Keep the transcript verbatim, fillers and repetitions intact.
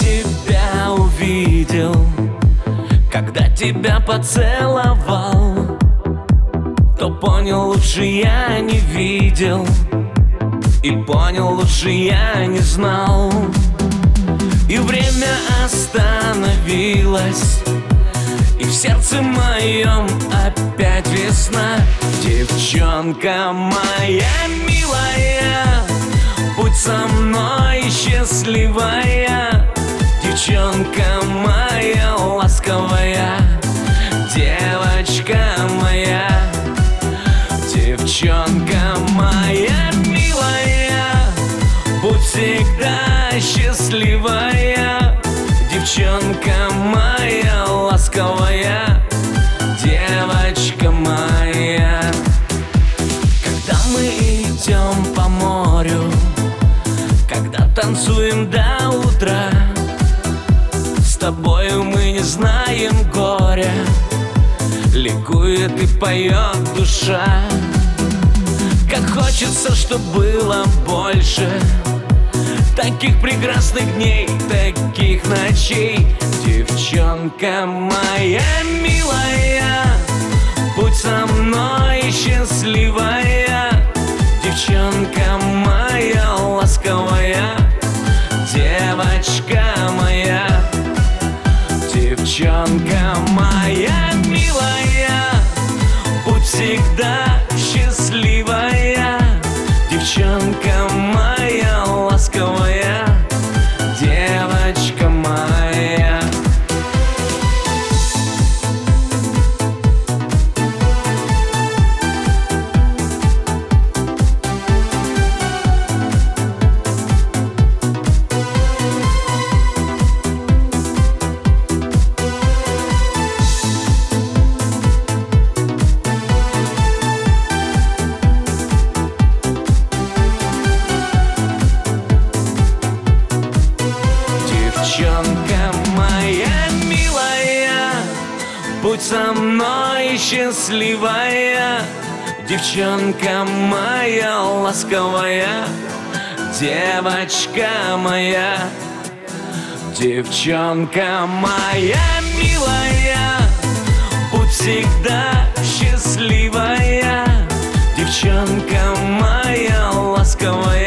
тебя увидел, когда тебя поцеловал, то понял, лучше я не видел, и понял, лучше я не знал. И время остановилось, и в сердце моем опять весна. Девчонка моя милая, будь со мной счастливая. Девчонка моя ласковая, девочка моя. Девчонка моя милая, будь всегда счастливая. Девчонка моя ласковая, девочка моя. Когда мы идем по морю, когда танцуем до утра, с тобою мы не знаем горя, ликует и поет душа. Как хочется, чтоб было больше таких прекрасных дней, таких ночей. Девчонка моя милая, будь со мной счастливая. Девчонка моя ласковая, девочка моя. Девчонка моя милая, будь всегда счастливая. Девчонка моя ласковая, девочка моя. Девчонка моя милая, будь со мной счастливая. Девчонка моя ласковая, девочка моя. Девчонка моя милая, будь всегда счастливая. Девчонка моя ласковая.